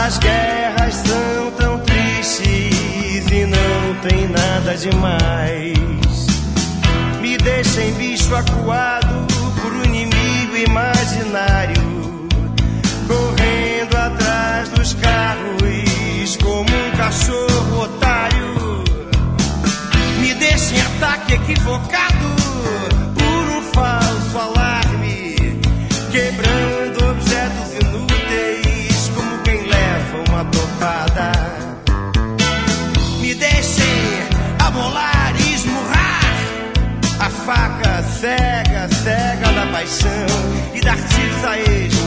As guerras são tão tristes e não tem nada demais. Me deixem bicho acuado por um inimigo imaginário, correndo atrás dos carros como um cachorro otário. Me deixem ataque equivocado por um falso alarme, quebrando objetos inúteis como quem leva uma topada. Me deixem amolar e esmurrar a faca cega, cega da paixão, e dar tiros a eles